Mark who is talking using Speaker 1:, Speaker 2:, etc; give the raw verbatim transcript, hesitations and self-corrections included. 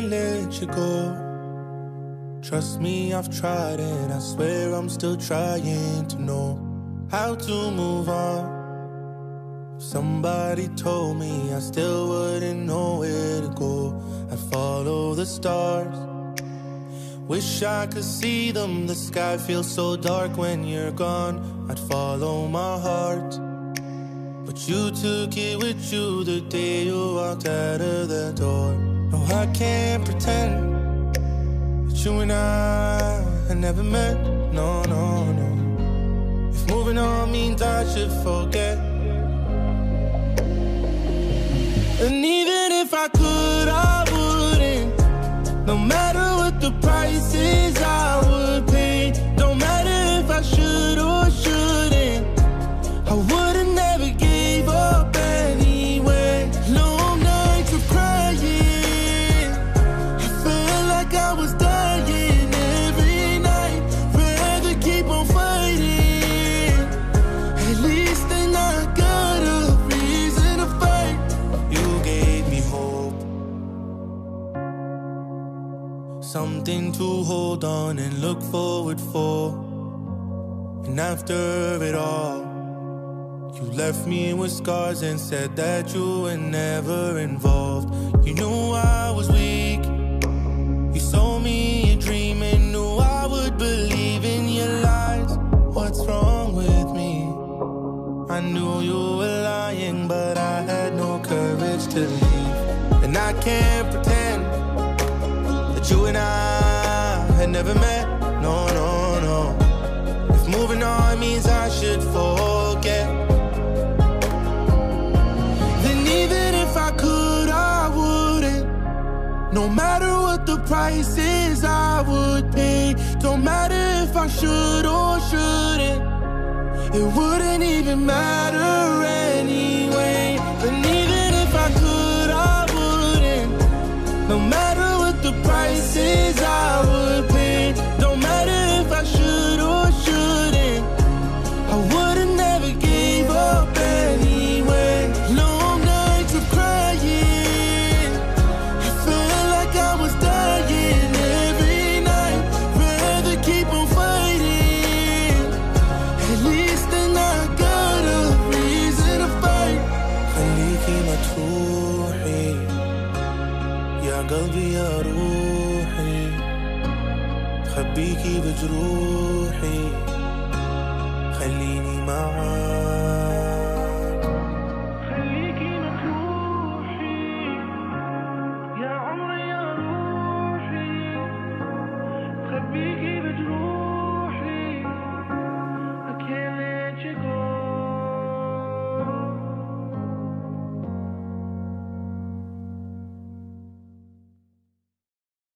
Speaker 1: let you go. Trust me, I've tried and I swear I'm still trying to know how to move on. If somebody told me I still wouldn't know where to go, I'd follow the stars. Wish I could see them, the sky feels so dark when you're gone. I'd follow my heart, but you took it with you the day you walked out of the door. No, I can't pretend that you and I had never met. No, no, no. If moving on means I should forget, and even if I could, I wouldn't. No matter what the price is, I would pay. No matter if I should or shouldn't, I would've never gave up anyway. Long nights of crying, I felt like I was dying every night. Rather keep on fighting, at least then I got a reason to fight. You gave me hope, something to hold on and look forward for. And after it all, you left me with scars and said that you were never involved. You knew I was weak, you sold me a dream and knew I would believe in your lies. What's wrong with me? I knew you were lying, but I had no courage to leave. And I can't pretend that you and I had never met. No, no, no. If moving on means I should forget, then even if I could, I wouldn't. No matter what the price is, I would pay. Don't matter if I should or shouldn't, it wouldn't even matter anyway. But even if I could, I wouldn't. No matter what the price is, I would pay. No matter if I should or shouldn't, I would've never gave up anyway. Long nights of crying, I felt like I was dying every night. Rather keep on fighting, at least then I got a reason to fight. خليكي مجروحي يا قلبي يا روحي، خبيكي بجروحي خليني معاك.
Speaker 2: خليكي مجروحي يا عمري يا روحي، خبيكي بجروحي.